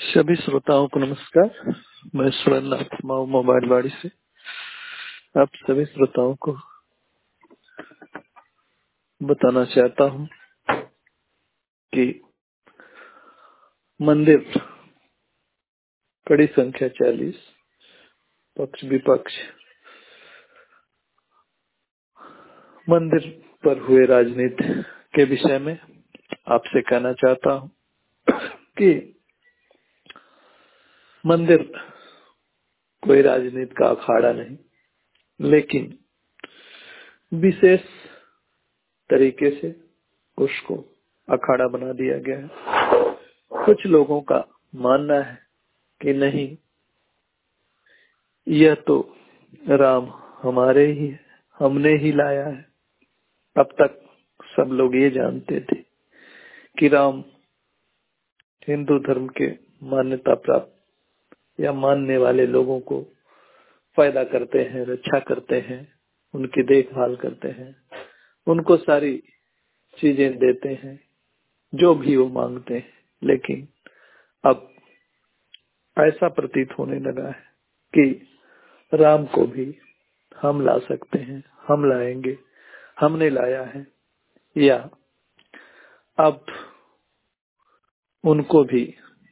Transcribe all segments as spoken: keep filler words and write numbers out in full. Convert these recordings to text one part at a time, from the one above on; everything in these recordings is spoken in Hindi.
सभी श्रोताओं को नमस्कार। मैं सुरेंद्रनाथ माऊ मोबाइल बाड़ी से आप सभी श्रोताओं को बताना चाहता हूं कि मंदिर कड़ी संख्या चालीस पक्ष विपक्ष मंदिर पर हुए राजनीति के विषय में आपसे कहना चाहता हूं कि मंदिर कोई राजनीति का अखाड़ा नहीं, लेकिन विशेष तरीके से उसको अखाड़ा बना दिया गया है। कुछ लोगों का मानना है कि नहीं, यह तो राम हमारे ही है, हमने ही लाया है। अब तक सब लोग ये जानते थे कि राम हिंदू धर्म के मान्यता प्राप्त या मानने वाले लोगों को फायदा करते हैं, रक्षा करते हैं, उनकी देखभाल करते हैं, उनको सारी चीजें देते हैं जो भी वो मांगते हैं। लेकिन अब ऐसा प्रतीत होने लगा है कि राम को भी हम ला सकते हैं, हम लाएंगे, हमने लाया है, या अब उनको भी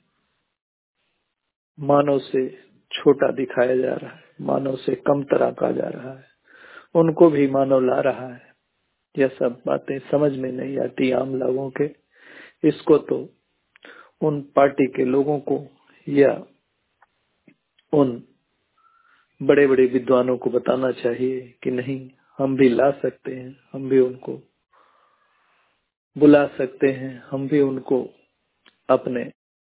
मानव से छोटा दिखाया जा रहा है, मानव से कम तरह का जा रहा है, उनको भी मानव ला रहा है। यह सब बातें समझ में नहीं आती आम लोगों के। इसको तो उन पार्टी के लोगों को या उन बड़े बड़े विद्वानों को बताना चाहिए कि नहीं, हम भी ला सकते हैं, हम भी उनको बुला सकते हैं, हम भी उनको अपने